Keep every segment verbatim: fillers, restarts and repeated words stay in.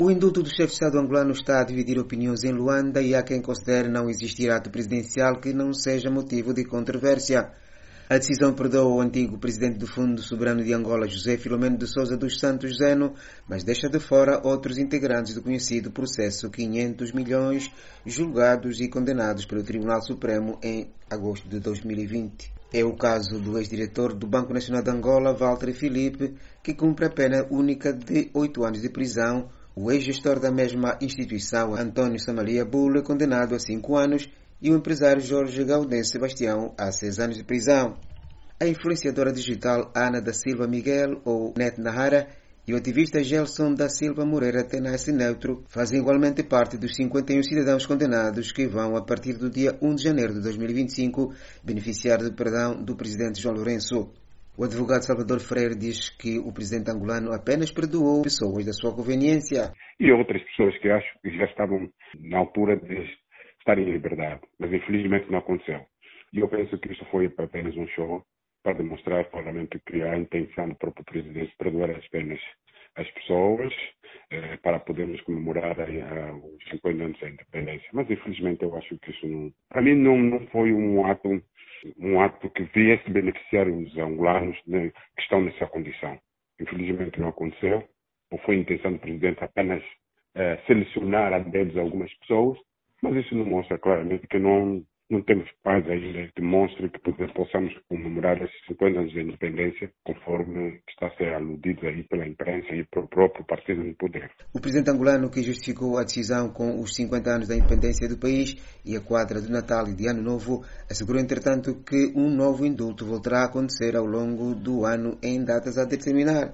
O indulto do chefe de Estado angolano está a dividir opiniões em Luanda e há quem considere não existir ato presidencial que não seja motivo de controvérsia. A decisão perdoa o antigo presidente do Fundo Soberano de Angola, José Filomeno de Sousa dos Santos Zeno, mas deixa de fora outros integrantes do conhecido processo quinhentos milhões, julgados e condenados pelo Tribunal Supremo em agosto de dois mil e vinte. É o caso do ex-diretor do Banco Nacional de Angola, Walter Filipe, que cumpre a pena única de oito anos de prisão. O ex-gestor da mesma instituição, António Samaria Bulle, condenado a cinco anos, e o empresário Jorge Gaudêncio Sebastião a seis anos de prisão. A influenciadora digital Ana da Silva Miguel, ou Net Nahara, e o ativista Gelson da Silva Moreira Tenassi Neutro fazem igualmente parte dos cinquenta e um cidadãos condenados que vão, a partir do dia um de janeiro de dois mil e vinte e cinco, beneficiar do perdão do presidente João Lourenço. O advogado Salvador Freire diz que o presidente angolano apenas perdoou pessoas da sua conveniência. E outras pessoas que acho que já estavam na altura de estarem em liberdade, mas infelizmente não aconteceu. E eu penso que isto foi apenas um show para demonstrar claramente que há a intenção do próprio presidente de perdoar apenas as pessoas eh, para podermos comemorar eh, os cinquenta anos da independência. Mas infelizmente eu acho que isso não, para mim não, não foi um ato, um ato que viesse beneficiar os angolanos, né, que estão nessa condição. Infelizmente não aconteceu, ou foi a intenção do presidente apenas eh, selecionar a dedos algumas pessoas, mas isso não mostra claramente que não, não temos paz ainda que mostre que possamos comemorar esses cinquenta anos de independência, conforme está a ser aludido aí pela imprensa e pelo próprio partido no poder. O presidente angolano, que justificou a decisão com os cinquenta anos da independência do país e a quadra de Natal e de Ano Novo, assegurou, entretanto, que um novo indulto voltará a acontecer ao longo do ano em datas a determinar.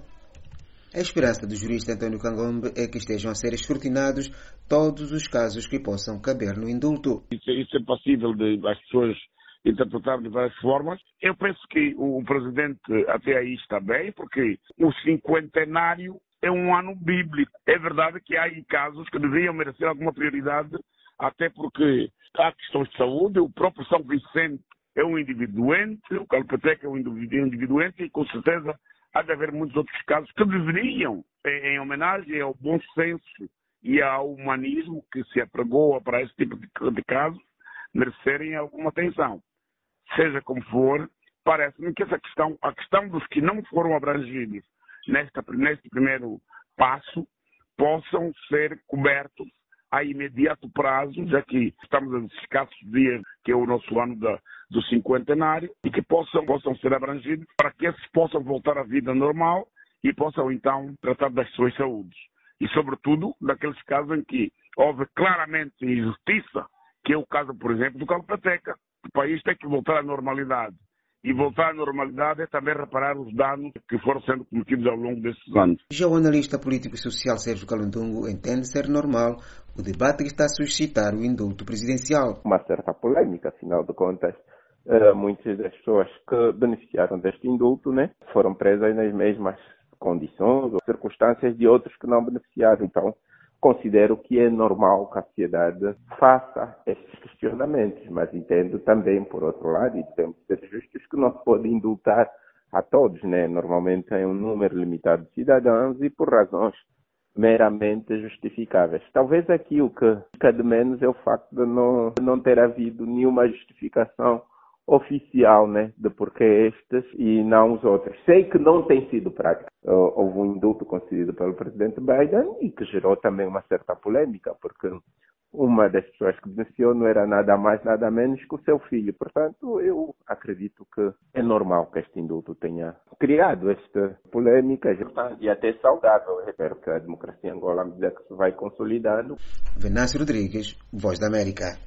A esperança do jurista António Cangombe é que estejam a ser escrutinados todos os casos que possam caber no indulto. Isso, isso é passível de as pessoas interpretarem de várias formas. Eu penso que o presidente até aí está bem, porque o cinquentenário é um ano bíblico. É verdade que há aí casos que deviam merecer alguma prioridade, até porque há questões de saúde. O próprio São Vicente é um indivíduo doente, o Calpeteca é um indivíduo doente e, com certeza, há de haver muitos outros casos que deveriam, em, em homenagem ao bom senso e ao humanismo que se apregou para esse tipo de, de casos, merecerem alguma atenção. Seja como for, parece-me que essa questão, a questão dos que não foram abrangidos nesta, neste primeiro passo, possam ser cobertos a imediato prazo, já que estamos a escassos dias, que é o nosso ano da, do cinquentenário, e que possam, possam ser abrangidos para que esses possam voltar à vida normal e possam então tratar das suas saúdes. E sobretudo daqueles casos em que houve claramente injustiça, que é o caso, por exemplo, do Calpeteca. O país tem que voltar à normalidade. E voltar à normalidade é também reparar os danos que foram sendo cometidos ao longo desses anos. Já o analista político e social Sérgio Calundungo entende ser normal o debate que está a suscitar o indulto presidencial. Uma certa polêmica, afinal de contas, uh, muitas das pessoas que beneficiaram deste indulto, né, foram presas nas mesmas condições ou circunstâncias de outros que não beneficiaram. Então, considero que é normal que a sociedade faça estes questionamentos, mas entendo também, por outro lado, e temos de ser justos, que não se pode indultar a todos, né? Normalmente é um número limitado de cidadãos e por razões meramente justificáveis. Talvez aqui o que fica de menos é o facto de não, de não ter havido nenhuma justificação oficial, né, de porquê estes e não os outros. Sei que não tem sido prático. Houve um indulto concedido pelo presidente Biden e que gerou também uma certa polêmica, porque uma das pessoas que beneficiou não era nada mais, nada menos que o seu filho. Portanto, eu acredito que é normal que este indulto tenha criado esta polêmica e até saudável. Eu espero que a democracia em Angola, à medida que se vai consolidando. Venâncio Rodrigues, Voz da América.